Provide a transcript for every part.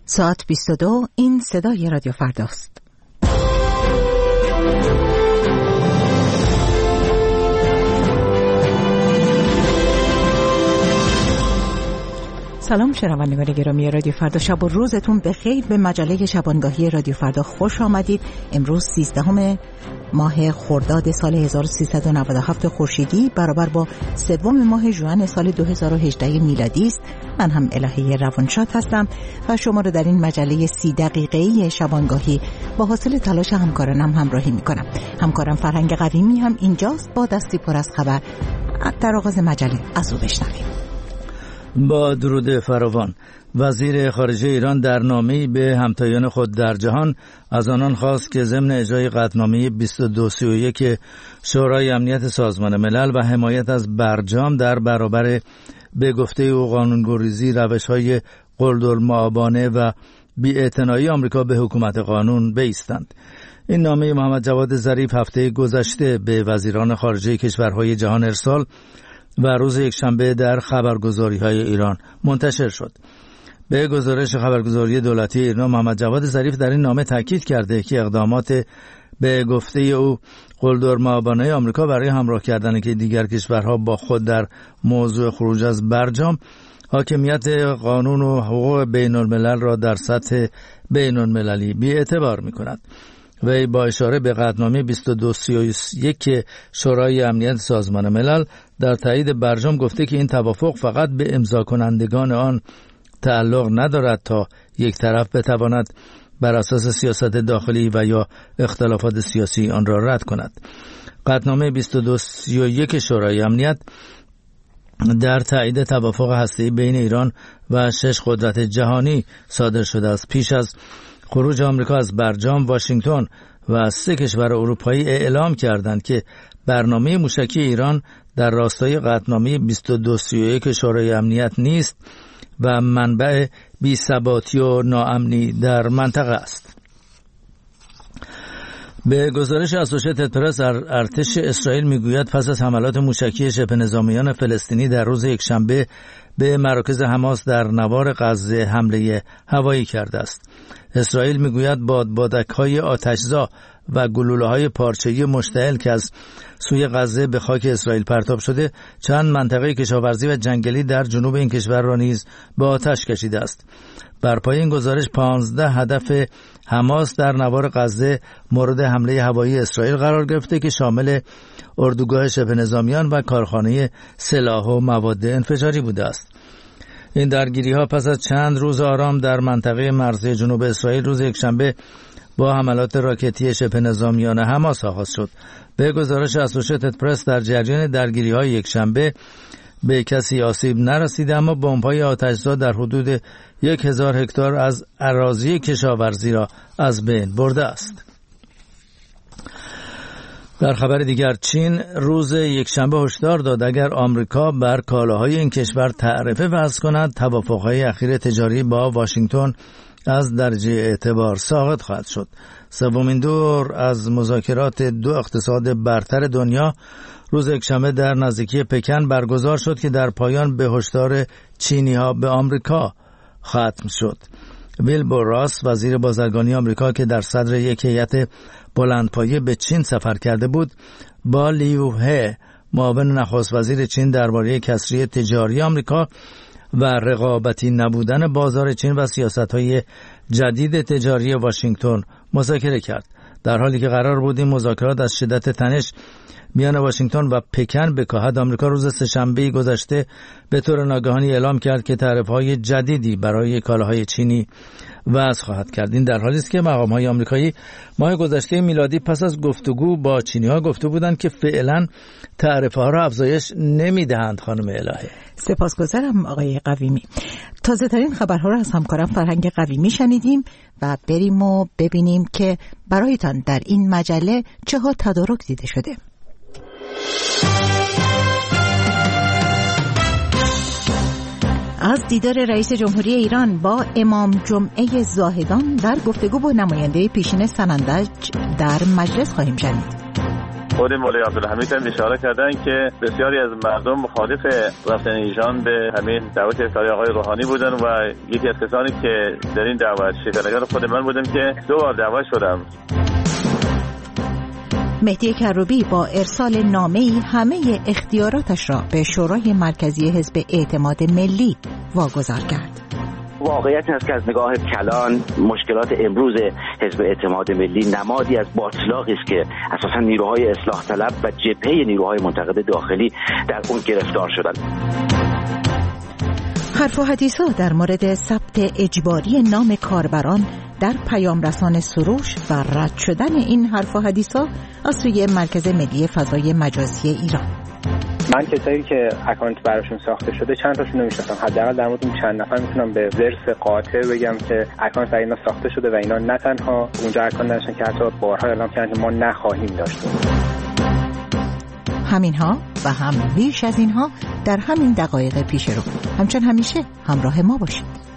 ساعت 22. این صدای رادیو فرداست. سلام شنوندگان گرامی رادیو فردا، شب و روزتون بخیر. به مجله شبانگاهی رادیو فردا خوش آمدید. امروز 13 ماه خرداد سال 1397 خورشیدی برابر با 3 ماه ژوئن سال 2018 میلادی است. من هم الهه روانشاد هستم و شما رو در این مجله 30 دقیقه‌ای شبانگاهی با حاصل تلاش همکارانم همراهی می‌کنم. همکارم فرهنگ قویمی هم اینجاست با دستی پر از خبر. در آغاز مجله از او بشنویم. با درود فراوان، وزیر خارجه ایران در نامه‌ای به همتایان خود در جهان از آنان خواست که ضمن اجرای قطعنامه 2231 شورای امنیت سازمان ملل و حمایت از برجام در برابر به گفته او قانون‌گریزی، روش‌های قلدرمآبانه و بی‌اعتنایی آمریکا به حکومت قانون بایستند. این نامه محمد جواد ظریف هفته گذشته به وزیران خارجه کشورهای جهان ارسال و روز یکشنبه در خبرگزاری‌های ایران منتشر شد. به گزارش خبرگزاری دولتی ایران، محمد جواد ظریف در این نامه تاکید کرده که اقدامات به گفته او قلدرمآبانه آمریکا برای همراه کردن که دیگر کشورها با خود در موضوع خروج از برجام حاکمیت قانون و حقوق بین الملل را در سطح بین المللی بی‌اعتبار می‌کند. وی با اشاره به قطعنامه 2231 شورای امنیت سازمان ملل در تایید برجام گفته که این توافق فقط به امضا کنندگان آن تعلق ندارد تا یک طرف بتواند بر اساس سیاست داخلی و یا اختلافات سیاسی آن را رد کند. قطعنامه 2231 شورای امنیت در تایید توافق هسته‌ای بین ایران و 6 قدرت جهانی صادر شده است. پیش از خروج آمریکا از برجام، واشنگتن و 3 کشور اروپایی اعلام کردند که برنامه موشکی ایران در راستای قطعنامه 2231 شورای امنیت نیست و منبع بی‌ثباتی و ناامنی در منطقه است. به گزارش اسوشیتد پرس، ارتش اسرائیل میگوید پس از حملات موشکی شبه نظامیان فلسطینی در روز یکشنبه به مراکز حماس در نوار غزه حمله هوایی کرده است. اسرائیل میگوید بادبادک‌های آتشزا و گلوله‌های پارچه‌ای مشتعل که از سوی غزه به خاک اسرائیل پرتاب شده چند منطقه کشاورزی و جنگلی در جنوب این کشور را نیز به آتش کشیده است. بر پای این گزارش 15 هدف حماس در نوار غزه مورد حمله هوایی اسرائیل قرار گرفته که شامل اردوگاه شبه نظامیان و کارخانه سلاح و مواد انفجاری بوده است. این درگیری‌ها پس از چند روز آرام در منطقه مرزی جنوب اسرائیل روز یکشنبه با حملات راکتی شبه نظامیان حماس آغاز شد. به گزارش اسوشیتد پرس، در جریان درگیری‌های یکشنبه به کسی آسیب نرسیده، اما بمب‌های آتشزا در حدود 1000 هکتار از اراضی کشاورزی را از بین برده است. در خبر دیگر، چین روز یکشنبه هشدار داد اگر آمریکا بر کالاهای این کشور تعرفه وضع کند، توافق‌های اخیر تجاری با واشنگتن از درجه اعتبار ساقط خواهد شد. سومین دور از مذاکرات 2 اقتصاد برتر دنیا روز یکشنبه در نزدیکی پکن برگزار شد که در پایان به هشدار چینی‌ها به آمریکا ختم شد. ویلبور راس، وزیر بازرگانی آمریکا که در صدر یک هیئت بلندپایه به چین سفر کرده بود، با لیو هه، معاون نخست وزیر چین درباره کسری تجاری آمریکا و رقابتی نبودن بازار چین و سیاست‌های جدید تجاری واشنگتن مذاکره کرد. در حالی که قرار بود این مذاکرات از شدت تنش میان واشنگتن و پکن بکاهد، آمریکا روز سه‌شنبه گذشته به طور ناگهانی اعلام کرد که تعرفه‌های جدیدی برای کالاهای چینی وضع خواهد کرد. این در حالی است که مقام‌های آمریکایی ماه گذشته میلادی پس از گفتگو با چینی‌ها گفته بودند که فعلا تعرفه‌ها را افزایش نمی‌دهند. خانم الهه، سپاسگزارم آقای قویمی. تازه ترین خبرها را از همکارم فرهنگ قویمی شنیدیم و بریم و ببینیم که برایتان در این مجله چه ها تدارک دیده شده. از دیدار رئیس جمهوری ایران با امام جمعه زاهدان در گفتگو با نماینده پیشین سنندج در مجلس خواهیم شنید. خود مولوی عبدالحمید هم اشاره کردن که بسیاری از مردم مخالف رفتن ایشان به همین دعوت افطاری آقای روحانی بودن و یکی از کسانی که در این دعوت شرکتگر خود من بودم که 2 بار دعوت شدم. مهدی کروبی با ارسال نامه‌ای همه اختیاراتش را به شورای مرکزی حزب اعتماد ملی واگذار کرد. واقعیت این است که از نگاه کلان مشکلات امروز حزب اعتماد ملی نمادی از باطلاقی است که اساساً نیروهای اصلاح طلب و جبهه نیروهای منتقد داخلی در اون گرفتار شدند. حرف و حدیث‌ها در مورد ثبت اجباری نام کاربران در پیامرسان سروش و رد شدن این حرف و حدیث‌ها از سوی مرکز ملی فضای مجازی ایران. من کسایی که اکانت براشون ساخته شده چند تاشون نمی‌شناسم. حداقل در مورد اون چند نفر میتونم به ورث قاطع بگم که اکانت برای اینا ساخته شده و اینا نه تنها اونجا اکانت داشتن که حتی بارها اعلام کردن که ما نخواهیم داشت. همینها و هم بیش از اینها در همین دقایق پیش رو. همچون همیشه همراه ما باشید.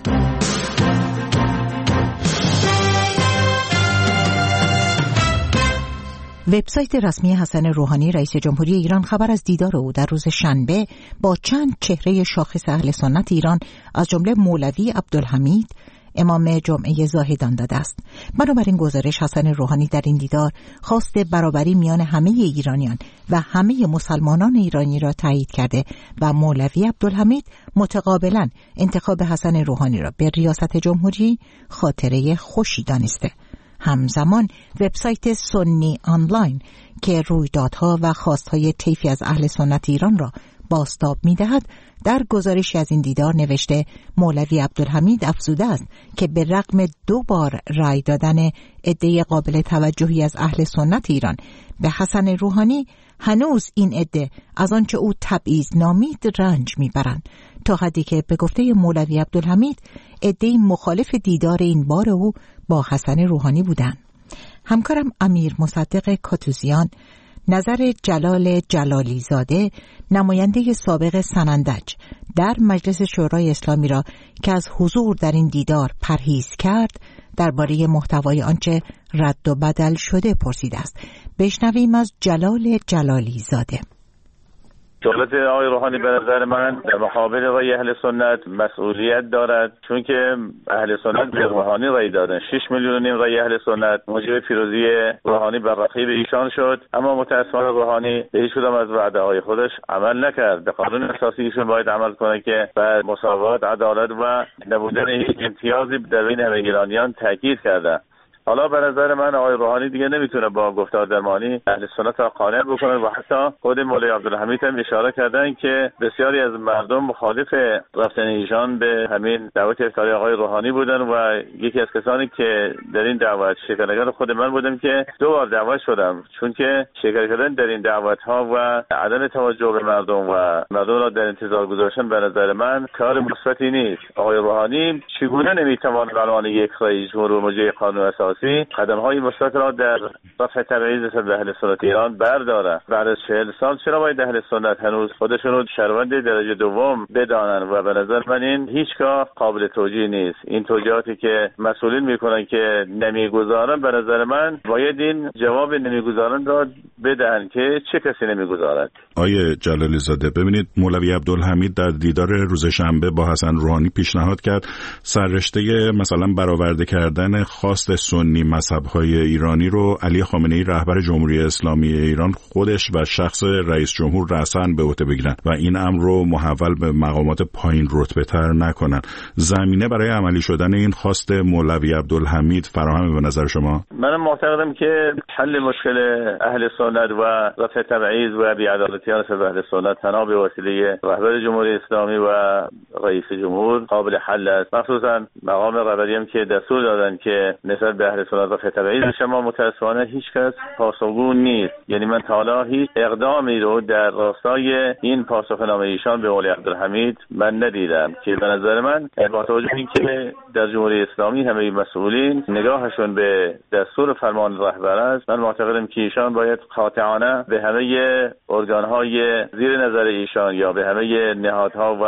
وبسایت رسمی حسن روحانی رئیس جمهوری ایران خبر از دیدار او در روز شنبه با چند چهره شاخص اهل سنت ایران از جمله مولوی عبدالحمید امام جمعه زاهدان داده است. بنابراین گزارش حسن روحانی در این دیدار خواست برابری میان همه ایرانیان و همه مسلمانان ایرانی را تایید کرده و مولوی عبدالحمید متقابلا انتخاب حسن روحانی را به ریاست جمهوری خاطره خوشی دانسته. همزمان وبسایت سنی آنلاین که رویدادها و خواستهای طیفی از اهل سنت ایران را بازتاب می‌دهد در گزارشی از این دیدار نوشته مولوی عبدالحمید افزوده است که به رغم 2 بار رأی دادن عده قابل توجهی از اهل سنت ایران به حسن روحانی هنوز این عده از آنچه او تبعیض نامید رنج میبرند، تا حدی که به گفته مولوی عبدالحمید عده مخالف دیدار این بار او با حسن روحانی بودند. همکارم امیر مصدق کاتوزیان نظر جلال جلالی زاده نماینده سابق سنندج در مجلس شورای اسلامی را که از حضور در این دیدار پرهیز کرد درباره محتوای آنچه رد و بدل شده پرسیده است. بشنویم از جلال جلالی زاده. دولت آقای روحانی به نظر من در مقابل رای اهل سنت مسئولیت دارد، چون که اهل سنت به روحانی رای دادن. 6.5 میلیون رای اهل سنت موجب پیروزی روحانی بر رقیب ایشان شد، اما متأسفانه روحانی به هیچ کدام از وعده‌های خودش عمل نکرد. به قانون اساسی ایشون باید عمل کنه که بر مساوات، عدالت و نبودن هیچ امتیازی در بین همه ایرانیان تاکید کرده. حالا به نظر من آقای روحانی دیگه نمیتونه با گفتار درمانی اهل سنت را قانع بکنه و حتی خود مولوی عبدالحمید هم اشاره کردن که بسیاری از مردم مخالف رفتن ایشان به همین دعوت افطاری آقای روحانی بودن و یکی از کسانی که در این دعوت شرکتگر خود من بودم که 2 بار دعوت شدم، چون که شرکت کردن در این دعوت ها و عدم توجه به مردم و مردم را در انتظار گذاشتن به نظر من کار مثبتی نیست. آقای روحانی چگونه نمیتواند به عنوان یک رئیس جمهور موجب قانون اساسی قدم‌های مثبت را در رفع تبعیض به اهل سنت ایران برداره؟ بعد از 40 سال چرا باید اهل سنت هنوز خودشون رو شهروند درجه دوم بدانن؟ و به نظر من این هیچگاه قابل توجیه نیست. این توجیهاتی که مسئولین میکنن که نمیگذارن، به نظر من باید این جواب نمیگذارن را بدن که چه کسی نمیگذارد. آیه جلالی زاده، ببینید مولوی عبدالحمید در دیدار روز شنبه با حسن روحانی پیشنهاد کرد سررشته مثلا برآورده کردن خواست سنی مذهب‌های ایرانی رو علی خامنه‌ای رهبر جمهوری اسلامی ایران خودش و شخص رئیس جمهور رأساً به عهده بگیرن و این امر رو محول به مقامات پایین رتبه‌تر نکنن. زمینه برای عملی شدن این خواست مولوی عبدالحمید فراهم به نظر شما؟ من معتقدم که حل مشکل اهل سنت و رفع تبعیض و بی‌عدالتیان سر اهل سنت تنها به وسیله رهبر جمهوری اسلامی و رئیس جمهور قابل حل است. مخصوصاً مقام رهبری هم که دستور دادن که نسبت به اهل سنت رفع تبعیض شما متأسفانه هیچ کس پاسخگو نیست. یعنی من تا حالا هیچ اقدامی رو در راستای این پاسخنامه ایشان به مولوی عبدالحمید من ندیدم که به نظر من با توجه به اینکه در جمهوری اسلامی همه مسئولین نگاهشون به دستور فرمان رهبر است، من معتقدم که ایشان باید قاطعانه به همه ارگان‌های زیر نظر ایشان یا به همه نهادها و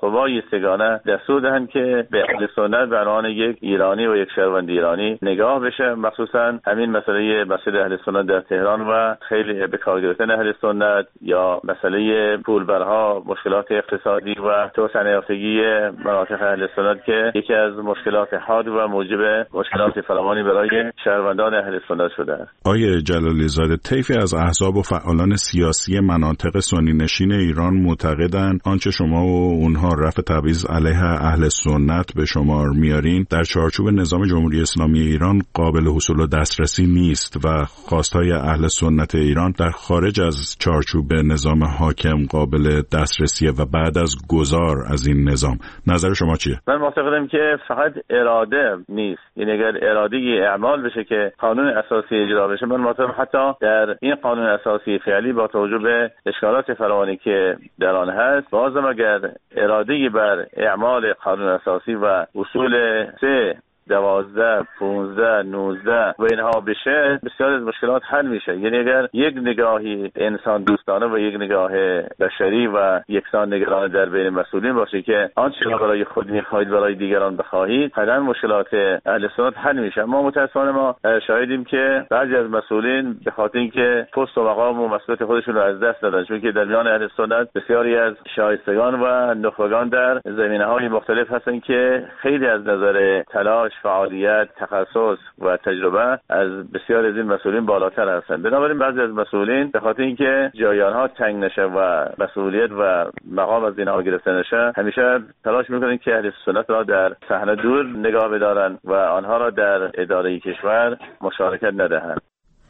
قوای سگانه دستور دهند که به اهل سنت به عنوان یک ایرانی و یک شهروند ایرانی نگاه بشه، مخصوصا همین مسئله مسجد اهل سنت در تهران و خیلی به کار گرفتن اهل سنت یا مسئله پولبرها، مشکلات اقتصادی و توسعه یافتگی مناطق اهل سنت که یکی از مشکلات حاد و موجب مشکلات فراوانی برای شهروندان اهل سنت شده است. آقای جلالی زاده، طیفی از احزاب و فعالان سیاسی مناطق سنی نشین ایران معتقدند آنچه شما و اونها رفع تبعیض علیه اهل سنت به شمار میارین در چارچوب نظام جمهوری اسلامی ایران قابل حصول و دسترسی نیست و خواستهای اهل سنت ایران در خارج از چارچوب نظام حاکم قابل دسترسیه و بعد از گذار از این نظام. نظر شما چیه؟ من معتقدم که فقط اراده نیست، یعنی اگر اراده اعمال بشه که قانون اساسی اجرا بشه، من معتقدم حتی در این قانون اساسی فعلی با توجه به اشکالات فراوانی که در آن هست، بازم اگر اراده بر اعمال قانون اساسی و اصول 3 12 15 19 و اینها بشه، بسیار از مشکلات حل میشه. یعنی اگر یک نگاهی انسان دوستانه و یک نگاه بشری و یکسان نگرانه در بین مسئولین باشه که آنچه برای خود میخواهید برای دیگران بخواهید، حتما مشکلات اهل سنت حل میشه. ما متاسفانه ما شاهدیم که بعضی از مسئولین به خاطر اینکه پست و مقام و مسئولیت خودشون رو از دست دادن، چون که در میان اهل سنت بسیاری از شایستگان و نخبگان در زمینه‌های مختلف هستن که خیلی از نظر تلاش، فعالیت، تخصص و تجربه از بسیار از این مسئولین بالاتر هستند. بنابراین بعضی از مسئولین به خاطر اینکه جای آنها تنگ نشه و مسئولیت و مقام از اینها گرفته نشه، همیشه تلاش میکنن که اهل سنت را در صحنه دور نگاه بدارن و آنها را در اداره کشور مشارکت ندهند.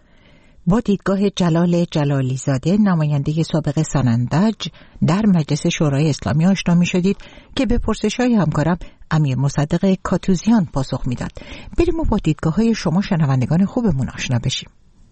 با دیدگاه جلال جلالی زاده، نماینده سابق سنندج در مجلس شورای اسلامی آشنا می شدید که به پرسش‌های همکارم امیر مصدق کاتوزیان پاسخ میداد. بریم و با دیدگاه‌های شما شنوندگان خوبمون آشنا بشیم.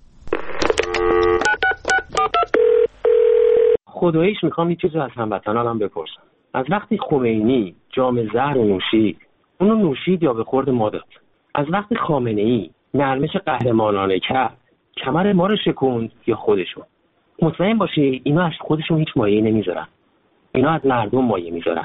خداییش میخوام یه چیزی از هموطنانم بپرسم. از وقتی خمینی جام زهر رو نوشید، اونو نوشید یا به خورد ما داد؟ از وقتی خامنه‌ای نرمش قهرمانانه کرد، کمر ما رو شکوند یا خودشون؟ مطمئن باشی اینا از خودشون هیچ مایه‌ای نمیذارن، اینا از مردم مایه میذارن.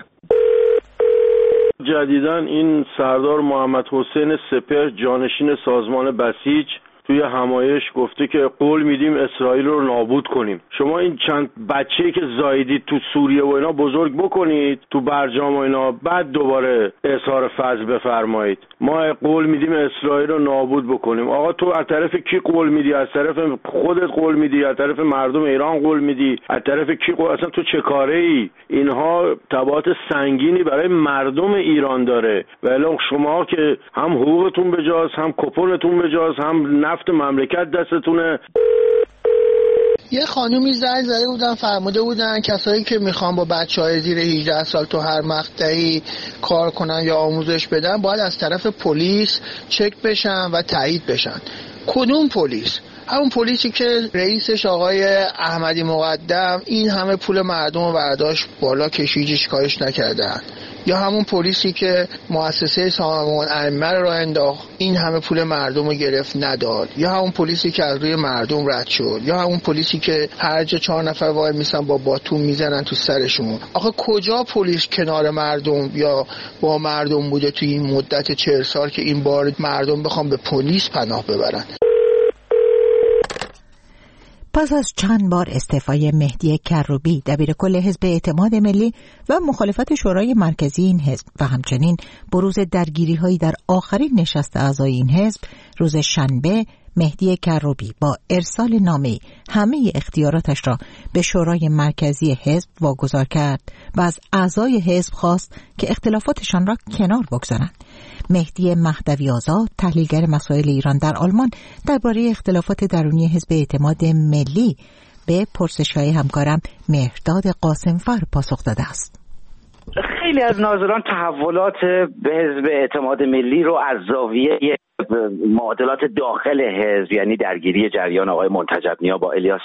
جدیداً این سردار محمد حسین سپهر جانشین سازمان بسیج توی همایش گفته که قول میدیم اسرائیل رو نابود کنیم. شما این چند بچه‌ای که زاییدید تو سوریه و اینا بزرگ بکنید تو برجام و اینا، بعد دوباره اظهار فضل بفرمایید. ما قول میدیم اسرائیل رو نابود بکنیم. آقا تو از طرف کی قول میدی؟ از طرف خودت قول میدی؟ از طرف مردم ایران قول میدی؟ از طرف کی قول؟ اصلا تو چه کاره ای؟ اینها تبعات سنگینی برای مردم ایران داره. ولی شما که هم حقوقتون بجاست، هم کپونتون بجاست، هم نفت مملکت دستتونه. یه خانومی زده بودن، فرموده بودن کسایی که میخوان با بچهای زیر 18 سال تو هر مقطعی کار کنن یا آموزش بدن باید از طرف پلیس چک بشن و تایید بشن. کدوم پلیس؟ همون پلیسی که رئیسش آقای احمدی مقدم این همه پول مردم رو برداشت بالا کشید کارش نکردن، یا همون پلیسی که مؤسسه سازمان ائمه رو انداخت این همه پول مردم رو گرفت نداد، یا همون پلیسی که از روی مردم رد شد، یا همون پلیسی که هر جا 4 نفر وای میسن با باتون میزنن تو سرشون. آخه کجا پلیس کنار مردم یا با مردم بوده توی این مدت 40 سال که این بار مردم بخوام به پلیس پناه ببرن؟ پس از چند بار استعفای مهدی کروبی دبیرکل حزب اعتماد ملی و مخالفت شورای مرکزی این حزب و همچنین بروز درگیری‌هایی در آخرین نشست اعضای این حزب، روز شنبه مهدی کروبی با ارسال نامه‌ای همه اختیاراتش را به شورای مرکزی حزب واگذار کرد و از اعضای حزب خواست که اختلافاتشان را کنار بگذارند. مهدی مهدوی آزاد، تحلیلگر مسائل ایران در آلمان، درباره اختلافات درونی حزب اعتماد ملی به پرسش‌های همکارم مهرداد قاسمفر پاسخ داده است. خیلی از ناظران تحولات به حزب اعتماد ملی رو از زاویه معادلات داخل حزب، یعنی درگیری جریان آقای منتجب نیا با الیاس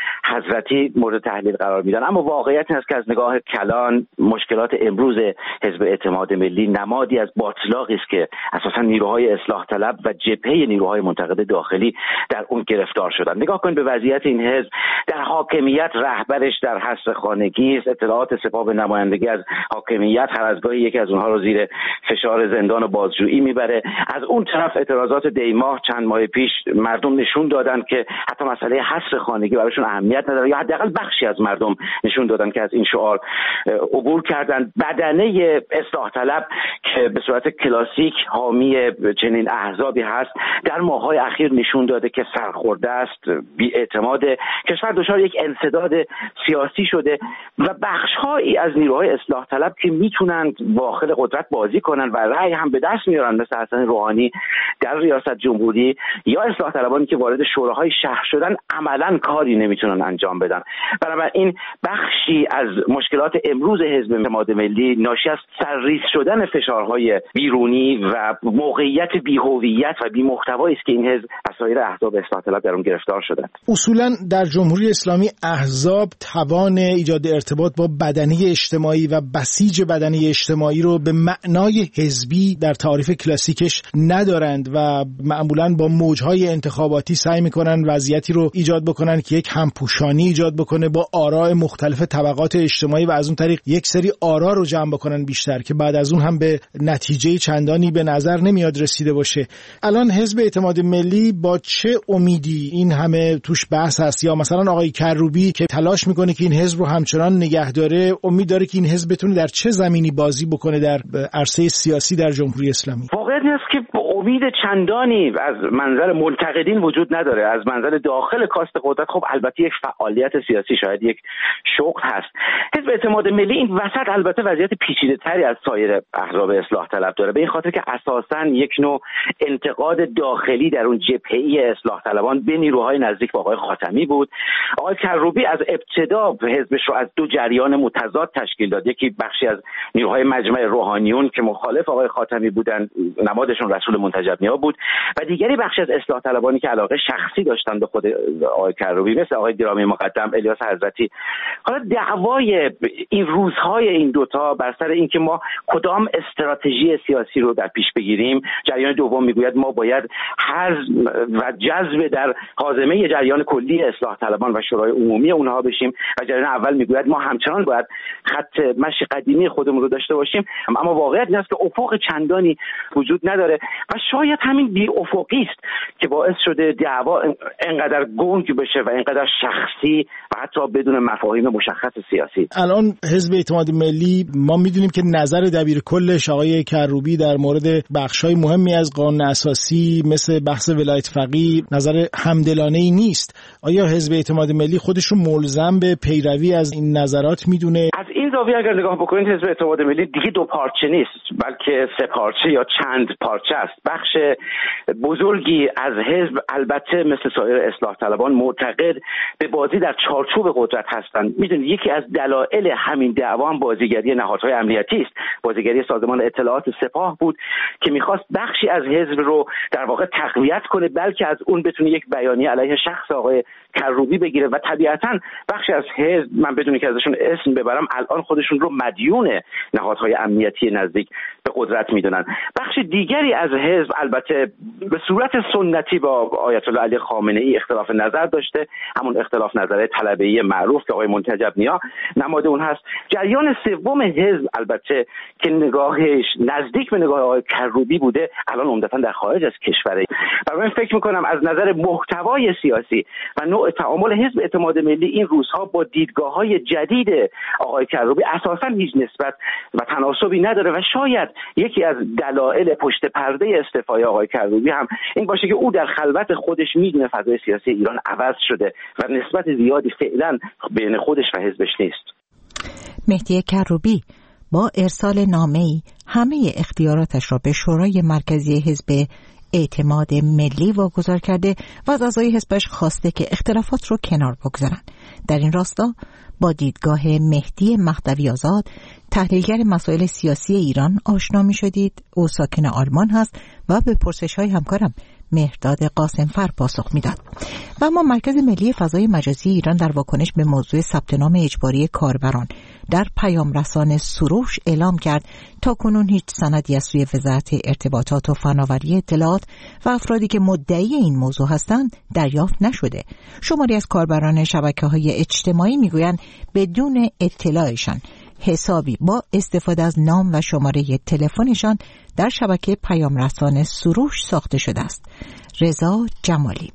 حضرتی مورد تحلیل قرار میدن. اما واقعیت این است که از نگاه کلان مشکلات امروز حزب اعتماد ملی نمادی از باطلاقی است که اساسا نیروهای اصلاح طلب و جبهه نیروهای منتقد داخلی در اون گرفتار شدن. نگاه کنید به وضعیت این حزب. در حاکمیت رهبرش در حصر خانگی است. اطلاعات سپاه به نمایندگی از حاکمیت هر از گاهی یکی از اونها رو زیر فشار زندان و بازجویی میبره. از اون طرف اعتراضات دیماه چند ماه پیش مردم نشون دادن که حتی مسئله حصر خانگی براشون اهمیت نداره، یا حداقل بخشی از مردم نشون دادن که از این شعار عبور کردن. بدنه اصلاح طلب که به صورت کلاسیک حامی چنین احزابی هست در ماه‌های اخیر نشون داده که سرخورده است، بی‌اعتماد، کشور دچار یک انسداد سیاسی شده و بخش‌هایی از نیروهای اصلاح طلب که میتونن داخل قدرت بازی کنن و رأی هم به دست میارن مثل حسن روحانی در ریاست جمهوری یا اصلاح طلبانی که وارد شوراهای شهر شدن عملاً کاری نمیتونن انجام بدن. بنابراین بخشی از مشکلات امروز حزب اعتماد ملی ناشی از سرریز شدن فشارهای بیرونی و موقعیت بی‌هویت و بی‌محتوایی است که این حزب از سایر احزاب اصلاح طلب در اون گرفتار شدند. اصولاً در جمهوری اسلامی احزاب توان ایجاد ارتباط با بدنه اجتماعی و بسیج بدنه اجتماعی رو به معنای حزبی در تعریف کلاسیکش ندارند و معمولاً با موجهای انتخاباتی سعی میکنن وضعیتی رو ایجاد بکنن که یک همپوشانی ایجاد بکنه با آراء مختلف طبقات اجتماعی و از اون طریق یک سری آرا رو جمع بکنن بیشتر که بعد از اون هم به نتیجه چندانی به نظر نمیاد رسیده باشه. الان حزب اعتماد ملی با چه امیدی این همه توش بحث هست؟ یا مثلا آقای کروبی که تلاش میکنه که این حزب رو همچنان نگه داره، امید داره که این حزب بتونه در چه زمینی بازی بکنه در عرصه سیاسی در جمهوری اسلامی؟ واقعیت است که امید چندانی از منظر منتقدین وجود نداره. از منظر داخل کاست قدرت خب البته یک فعالیت سیاسی، شاید یک شغل هست. حزب اعتماد ملی این وسط البته وضعیت پیچیده‌تری از سایر احزاب اصلاح طلب داره، به این خاطر که اساساً یک نوع انتقاد داخلی در اون جبهه اصلاح طلبان به نیروهای نزدیک به آقای خاتمی بود. آقای کروبی از ابتدا حزبش رو از دو جریان متضاد تشکیل داد. یکی بخشی از نیروهای مجمع روحانیون که مخالف آقای خاتمی بودند، نمادشون رسول منتجب نیا بود، و دیگری بخشی از اصلاح طلبانی که علاقه شخصی داشتن به خود آقای کروبی مثل آقای گرامی مقدم الیاس حضرتی. حالا دعوای این روزهای این دوتا بر سر اینکه ما کدام استراتژی سیاسی رو در پیش بگیریم. جریان دوم میگوید ما باید حزم و جذب در حازمه جریان کلی اصلاح طلبان و شورای عمومی اونها بشیم، و جریان اول میگوید ما همچنان باید خط مشی قدیمی خودمون رو داشته باشیم. اما واقعیت این است که افق چندانی وجود نداره و شاید همین بی افقی است که باعث شده دعوا انقدر گنگ بشه و انقدر شخصی و حتی بدون مفاهیم مشخص سیاسی. الان حزب اعتماد ملی ما میدونیم که نظر دبیر کلش آقای کروبی در مورد بخشای مهمی از قانون اساسی مثل بحث ولایت فقیه نظر همدلانه‌ای نیست. آیا حزب اعتماد ملی خودش رو ملزم به پیروی از این نظرات میدونه؟ از این زاویه اگر نگاه بکنید حزب اعتماد ملی دیگه دو پارچه نیست، بلکه سه پارچه یا چند پارچه است. بخش بزرگی از حزب البته مثل سایر اصلاح طلبان معتقد به بازی در چارچوب قدرت هستند. میدونید یکی از دلایل همین دعوا هم بازیگری نهادهای امنیتی است. بازیگری سازمان اطلاعات سپاه بود که میخواست بخشی از حزب رو در واقع تقویت کنه، بلکه از اون بتونه یک بیانیه علیه شخص آقای کروبی بگیره و طبیعتاً بخشی از حزب، من بدون که ازشون اسم ببرم، الان خودشون رو مدیون نهادهای امنیتی نزدیک به قدرت میدونن. بخش دیگری از حزب البته به صورت سنتی با آیت الله علی خامنه‌ای اختلاف نظر داشته، همون اختلاف نظر طلبه‌ای معروف که آقای منتجب نیا نماد اون هست. جریان سوم حزب البته که نگاهش نزدیک به نگاه آقای کروبی بوده الان عمدتاً در خارج از کشوره. من فکر می‌کنم از نظر محتوای سیاسی و نوع تعامل حزب اعتماد ملی این روزها با دیدگاه‌های جدید آقای کروبی اساساً هیچ نسبت و تناسبی نداره و شاید یکی از دلایل پشت پرده استعفای آقای کروبی هم این باشه که او در خلوت خودش میدونه فضای سیاسی ایران عوض شده و نسبت زیادی فعلا بین خودش و حزبش نیست. مهدی کروبی با ارسال نامه‌ای همه اختیاراتش را به شورای مرکزی حزب اعتماد ملی واگذار کرده و از اعضای حزبش خواسته که اختلافات رو کنار بگذارن. در این راستا با دیدگاه مهدی مهدوی آزاد، تحلیلگر مسائل سیاسی ایران آشنا می شدید. او ساکن آلمان هست و به پرسش‌های همکارم مهرداد قاسمفر پاسخ میداد. و اما مرکز ملی فضای مجازی ایران در واکنش به موضوع ثبت نام اجباری کاربران در پیام رسان سروش اعلام کرد تا کنون هیچ سندی از سوی وزارت ارتباطات و فناوری اطلاعات و افرادی که مدعی این موضوع هستند دریافت نشده. شماری از کاربران شبکه‌های اجتماعی میگویند بدون اطلاعشان حسابی با استفاده از نام و شماره تلفنشان در شبکه پیام رسان سروش ساخته شده است. رضا جمالی.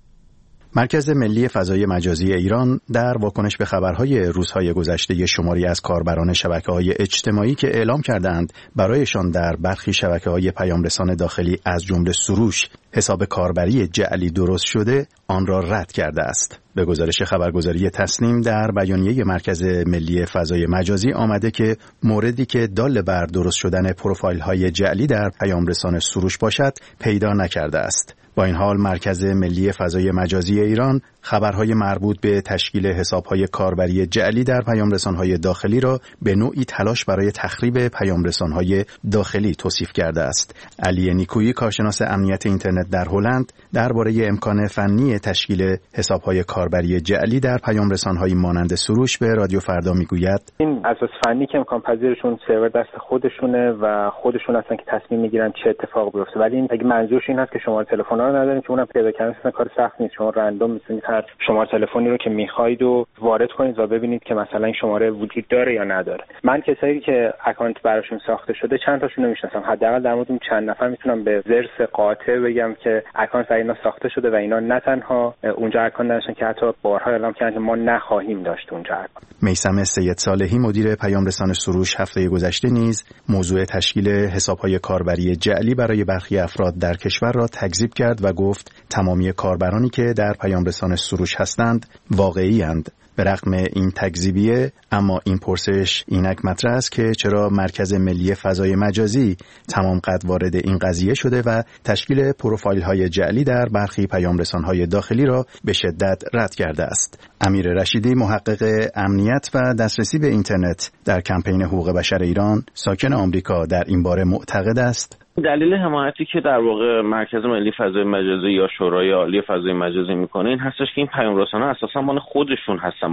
مرکز ملی فضای مجازی ایران در واکنش به خبرهای روزهای گذشته شماری از کاربران شبکه‌های اجتماعی که اعلام کردند برایشان در برخی شبکه‌های پیامرسان داخلی از جمله سروش حساب کاربری جعلی درست شده، آن را رد کرده است. به گزارش خبرگزاری تسنیم در بیانیه مرکز ملی فضای مجازی آمده که موردی که دال بر درست شدن پروفایل‌های جعلی در پیامرسان سروش باشد پیدا نکرده است. با این حال مرکز ملی فضای مجازی ایران خبرهای مربوط به تشکیل حسابهای کاربری جعلی در پیامرسان‌های داخلی را به نوعی تلاش برای تخریب پیامرسان‌های داخلی توصیف کرده است. علی نیکویی، کارشناس امنیت اینترنت در هلند، درباره امکان فنی تشکیل حسابهای کاربری جعلی در پیامرسان‌های مانند سروش به رادیو فردا میگوید: این اساس فنی که امکان پذیرشون سرور دست خودشونه و خودشون هستن که تصمیم میگیرن چه اتفاق بیفته، ولی این اگه منظورش این هست که شما تلفن رو ندارین که اونم پیدا کردن کار سخت نیست. شما رندوم میتونید هر شماره تلفنی رو که میخواید و وارد کنید و ببینید که مثلا این شماره وجود داره یا نداره. من کسایی که اکانت براشون ساخته شده چند تاشون رو میشناسم. حداقل در مورد اون چند نفر میتونم به ذرس قاطع بگم که اکانت برای اینا ساخته شده و اینا نه تنها اونجا اکانت داشتن که حتی بارها اعلام کردن که ما نخواهیم داشت اونجا اکانت. میثم سید صالحی، مدیر پیامرسان سروش، هفته گذشته نیز موضوع تشکیل حساب‌های کاربری جعلی برای برخی افراد در کشور را تکذیب کرد و گفت تمامی کاربرانی که در پیامرسان سروش هستند واقعی اند. به رغم این تکذیبیه، اما این پرسش اینک مطرح است که چرا مرکز ملی فضای مجازی تمام قد وارد این قضیه شده و تشکیل پروفایل‌های جعلی در برخی پیامرسان‌های داخلی را به شدت رد کرده است. امیر رشیدی، محقق امنیت و دسترسی به اینترنت در کمپین حقوق بشر ایران، ساکن آمریکا، در این باره معتقد است دلیل حمایتی که در واقع مرکز ملی فضای مجازی یا شورای عالی فضای مجازی میکنه این هستش که این پیامرسان‌ها اساسا مال خودشون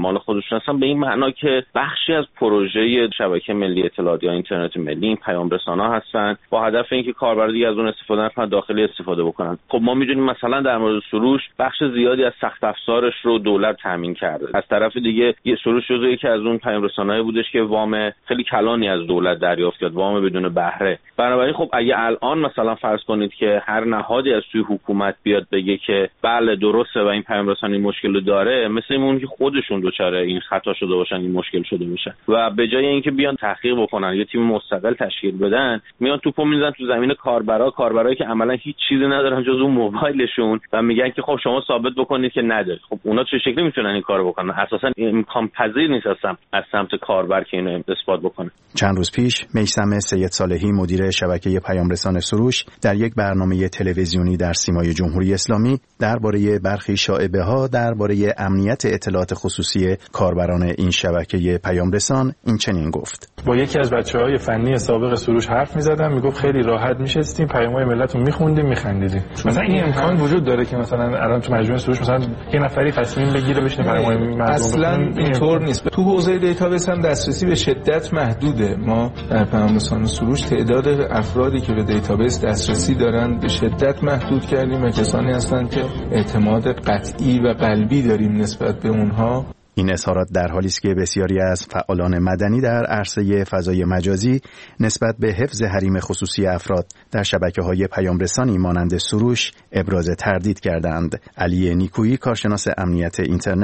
هستن، به این معنا که بخشی از پروژه شبکه ملی اطلاعات یا اینترنت ملی این پیامرسان‌ها هستن با هدف اینکه کاربر دیگه از اون استفاده نکنه، داخلی استفاده بکنن. خب ما میدونیم مثلا در مورد سروش بخش زیادی از سخت افزارش رو دولت تامین کرده. از طرف دیگه یه سروش جزو یکی از اون پیامرسان‌های بودش که وام خیلی کلانی از دولت دریافت کرد، وام بدون بهره. بنابراین خب اگه الان مثلا فرض کنید که هر نهادی از سوی حکومت بیاد بگه که بله درسته و این پیامرسان این مشکل داره، مثل اون که خودشون دوچاره این خطا شده باشن، این مشکل شده میشه و به جای اینکه بیان تحقیق بکنن یا تیم مستقل تشکیل بدن، میان توپو میزنن تو زمین کاربرایی که عملا هیچ چیزی ندارن جز اون موبایلشون و میگن که خب شما ثابت بکنید که نداره. خب اونا چه شکلی میتونن این کارو بکنن؟ اساسا امکان پذیر نیست از سمت کاربر که اینو اثبات بکنه. چند روز پیش میثم سید صالحی، مدیر شبکه پیامرسان سروش، در یک برنامه تلویزیونی در سیمای جمهوری اسلامی درباره برخی شایعه‌ها درباره امنیت اطلاعات خصوصی کاربران این شبکه پیامرسان این چنین گفت: با یکی از بچه‌های فنی سابق سروش حرف می‌زدم، میگفت خیلی راحت میشستیم پیام‌های ملت رو می‌خوندیم، می‌خندیدیم. مثلا این امکان وجود داره که مثلا الان تو مجموعه سروش مثلا یه نفری تصمیم بگیره بشینه پیام‌های مردم. اصلا اینطور نیست. تو حوزه دیتابیس هم دسترسی به شدت محدوده. ما در پیامرسان سروش تعداد افرادی که به دیتابیس دسترسی دارن به شدت محدود کردیم و کسانی هستند که اعتماد قطعی و قلبی داریم نسبت به اونها. این اظهارات در حالی است که بسیاری از فعالان مدنی در عرصه فضای مجازی نسبت به حفظ حریم خصوصی افراد در شبکه‌های پیامرسانی مانند سروش ابراز تردید کردند. علی نیکویی، کارشناس امنیت اینترنت: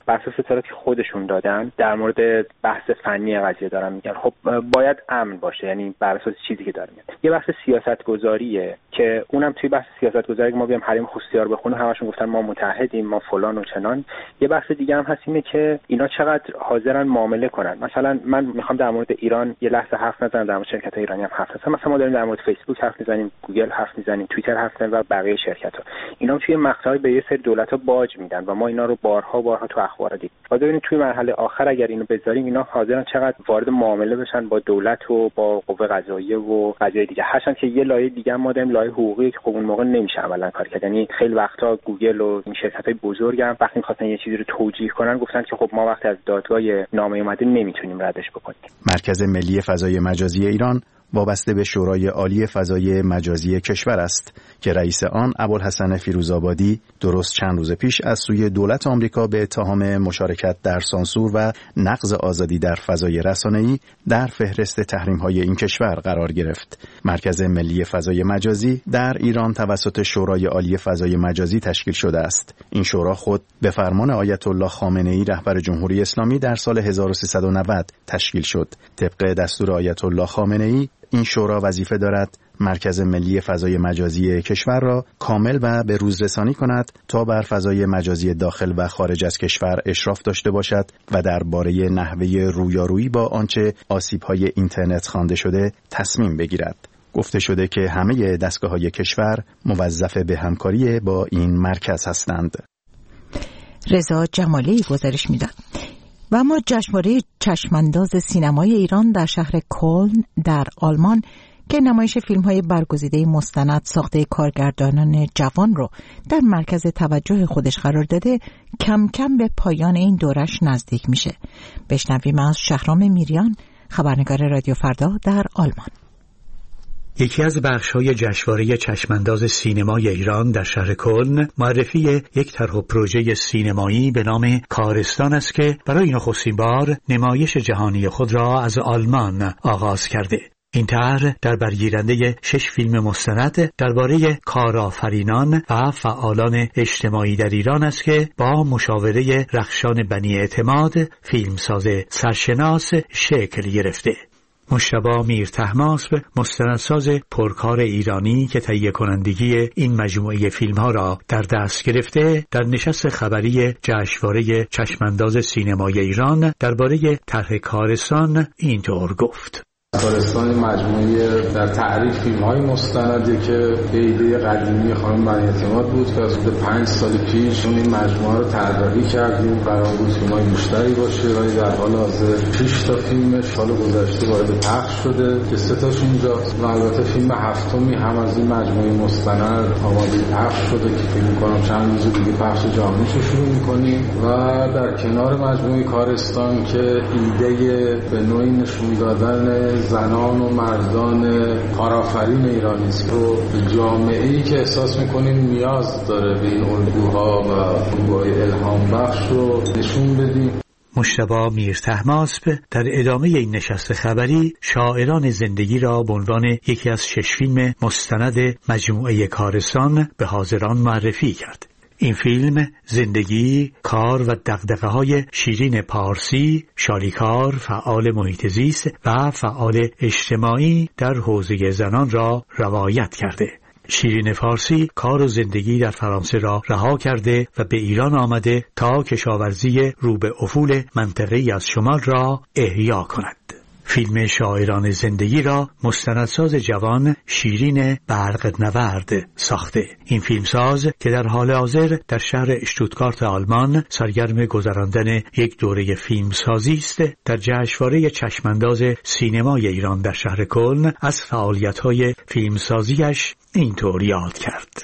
بر اساس اطلاعاتی خودشون دادن در مورد بحث فنی قضیه دارن میگن. خب باید امن باشه، یعنی بر اساس چیزی که داره میگن. یه بحث سیاستگذاریه که اونم توی بحث سیاستگذاری ما بیام حریم خصوصیار بخونه همشون گفتن ما متحدیم، ما فلان و چنان. یه بحث دیگه هم هست اینه که اینا چقدر حاضرن معامله کنن. مثلا من میخوام در مورد ایران یه لحظه حرف نزنم، در مورد شرکت‌های ایرانی هم حرف نزنم. مثلا ما داریم در مورد فیسبوک حرف میزنیم، گوگل حرف میزنیم، توییتر حرف میزنیم و بقیه شرکت‌ها. اینا توی مقطعی به یه سری دولت‌ها باج میدن و ما اینا رو بارها تو اخبار دیدیم. بعد ببینید توی مرحله آخر اگر اینو بذاریم اینا حاضرن چقدر وارد معامله بشن با دولت و با قوه قضاییه و قضایای دیگه. هرچند که یه لایه دیگه ما داریم، لایه حقوقی که خب اون موقع نمیشه عملاً کار کرد. یعنی خیلی وقتا گوگل و این شرکت‌های بزرگ هم وقتی می‌خواستن یه چیزی رو توجیه کنن گفتن که خب ما وقتی از دادگاه نامه اومده نمیتونیم ردش بکنیم. مرکز ملی فضای مجازی ایران وابسته به شورای عالی فضای مجازی کشور است که رئیس آن ابوالحسن فیروزآبادی درست چند روز پیش از سوی دولت آمریکا به اتهام مشارکت در سانسور و نقض آزادی در فضای رسانه‌ای در فهرست تحریم‌های این کشور قرار گرفت. مرکز ملی فضای مجازی در ایران توسط شورای عالی فضای مجازی تشکیل شده است. این شورا خود به فرمان آیت الله خامنه‌ای رهبر جمهوری اسلامی در سال 1390 تشکیل شد. طبق دستور آیت الله خامنه‌ای این شورا وظیفه دارد مرکز ملی فضای مجازی کشور را کامل و به روز رسانی کند تا بر فضای مجازی داخل و خارج از کشور اشراف داشته باشد و درباره نحوه رویارویی با آنچه آسیب‌های اینترنت خوانده شده تصمیم بگیرد. گفته شده که همه دستگاه‌های کشور موظف به همکاری با این مرکز هستند. رضا جمالی گزارش می‌داد. و اما جشنواره چشمانداز سینمای ایران در شهر کلن در آلمان که نمایش فیلم‌های برگزیده مستند ساخته کارگردانان جوان رو در مرکز توجه خودش قرار داده، کم کم به پایان این دورش نزدیک میشه. بشنویم از شهرام میریان، خبرنگار رادیو فردا در آلمان. یکی از بخش‌های جشنواره چشمانداز سینمای ایران در شهر کلن معرفی یک طرح و پروژه سینمایی به نام کارستان است که برای نخستین بار نمایش جهانی خود را از آلمان آغاز کرده. این طرح در برگیرنده 6 فیلم مستند درباره کارآفرینان و فعالان اجتماعی در ایران است که با مشاوره رخشان بنی اعتماد فیلمساز سرشناس شکل گرفته. مجتبی میرطهماسب، مستندساز پرکار ایرانی که تهیه کنندگی این مجموعه فیلم‌ها را در دست گرفته، در نشست خبری جشنواره چشمانداز سینمای ایران درباره طرح کارستان اینطور گفت: کارستان مجموعه در تعریف فیلم‌های مستندی که به ایده قدیمی خانم بنی اعتماد بود که از 5 سال پیش این مجموعه رو طراحی کردیم. قرار بود فیلم‌های بیشتری باشه ولی در حال حاضر 6 تا فیلم سال گذشته وارد پخش شده که 3 تاش اونجاست و البته فیلم هفتمی هم از این مجموعه مستند آماده پخش شده که فکر می‌کنم چند روز دیگه پخش جهانیش رو شروع می‌کنیم. و در کنار مجموعه کارستان که ایده به نوعی نشون دادن زنان و مردان کارآفرین ایرانی است رو به جامعه‌ای که احساس می‌کنیم نیاز داره به این الگوها و الگوهای الهام بخش رو نشون بدیم. مجتبی میرطهماسب در ادامه این نشست خبری شاعران زندگی را به عنوان یکی از 6 فیلم مستند مجموعه کارستان به حاضران معرفی کرد. این فیلم زندگی، کار و دغدغه‌های شیرین پارسی، شالیکار، فعال محیط زیست و فعال اجتماعی در حوزه زنان را روایت کرده. شیرین فارسی کار و زندگی در فرانسه را رها کرده و به ایران آمده تا کشاورزی رو به افول منطقه‌ای از شمال را احیا کند. فیلم شاعران زندگی را مستندساز جوان شیرین برق‌نورد ساخته. این فیلمساز که در حال حاضر در شهر اشتوتگارت آلمان سرگرم گذراندن یک دوره فیلمسازی است، در جشنواره چشمانداز سینمای ایران در شهر کلن از فعالیت‌های فیلمسازیش اینطور یاد کرد: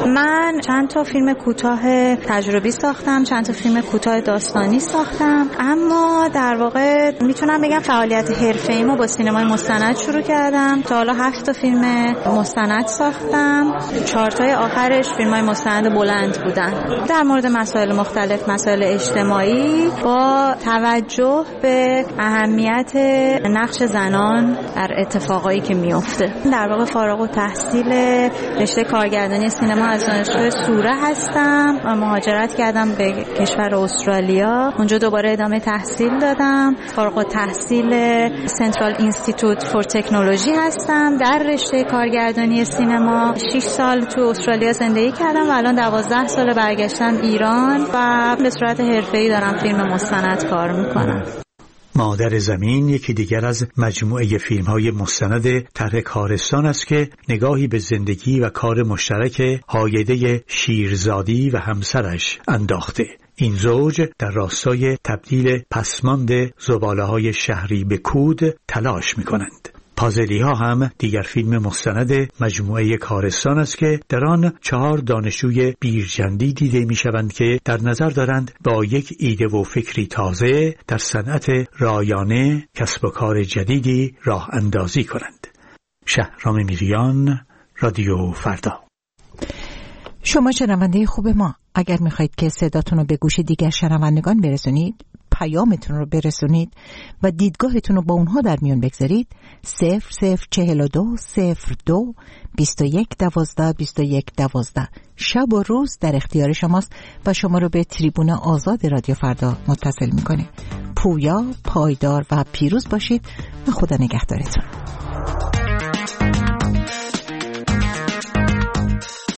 من چند تا فیلم کوتاه تجربی ساختم، چند تا فیلم کوتاه داستانی ساختم، اما در واقع میتونم بگم فعالیت حرفه‌ایمو با سینمای مستند شروع کردم. تا حالا 7 تا فیلم مستند ساختم، 4 تای آخرش فیلم‌های مستند بلند بودن در مورد مسائل مختلف، مسائل اجتماعی با توجه به اهمیت نقش زنان در اتفاقایی که میفته. در واقع فارغ التحصیل رشته کارگردانی سینما سینما از دانشگاه سوره هستم و مهاجرت کردم به کشور استرالیا. اونجا دوباره ادامه تحصیل دادم. فارغ التحصیل سنترال اینستیتوت فور تکنولوژی هستم. در رشته کارگردانی سینما 6 سال تو استرالیا زندگی کردم و الان 12 سال برگشتم ایران و به صورت حرفه‌ای دارم فیلم مستند کار میکنم. مادر زمین یکی دیگر از مجموعه فیلم‌های مستند طرح کارستان است که نگاهی به زندگی و کار مشترک هایده شیرزادی و همسرش انداخته. این زوج در راستای تبدیل پسماند زباله‌های شهری به کود تلاش می‌کنند. پازلی ها هم دیگر فیلم مستند مجموعه کارستان است که در آن 4 دانشجوی بیرجندی دیده می شوند که در نظر دارند با یک ایده و فکری تازه در صنعت رایانه کسب و کار جدیدی راه اندازی کنند. شهرام میریان، رادیو فردا. شما شنونده خوب ما، اگر میخواید که صداتون رو به گوش دیگر شنوندگان برسونید، پیامتون رو برسونید و دیدگاهتون رو با اونها در میون بگذارید، 0042 02 21 12 21 12 شب و روز در اختیار شماست و شما رو به تریبون آزاد رادیو فردا متصل میکنه. پویا، پایدار و پیروز باشید و خدا نگهدارتون.